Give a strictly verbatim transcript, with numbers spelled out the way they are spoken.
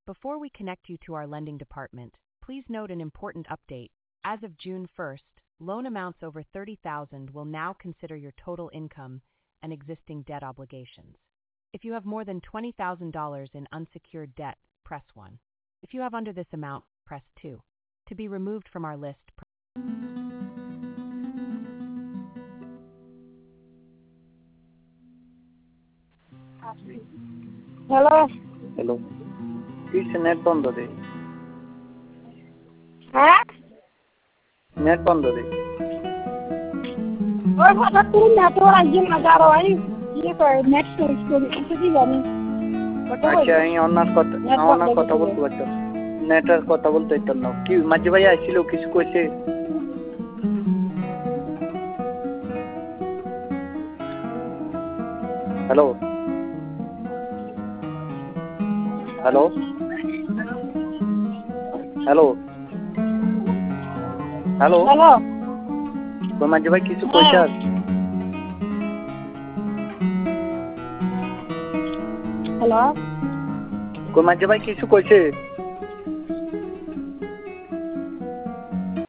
Before we connect you to our lending department, please note an important update. As of June first, loan amounts over thirty thousand dollars will now consider your total income and existing debt obligations. If you have more than twenty thousand dollars in unsecured debt, press one. If you have under this amount, press two. To be removed from our list, press Hello. Hello. Please net বন্ধ দে। হ্যাঁ? Net বন্ধ দে। ওই কথা তুমি network একদিন না যারো I কি কয় নেট সুইচ করে কিছু কি জানি। আচ্ছা আমি অন্য কথা অন্য কথা বলতে পারছো। নেটের কথা বলতে পারতাম না। কি মাঝে ভাই আইছিল কিছু কইছে? Hello. Hello. Hello. Hello. Hello. তো মাঝে ভাই কিছু কইছে? হ্যালো। কো মাঝে ভাই কিছু কইছে?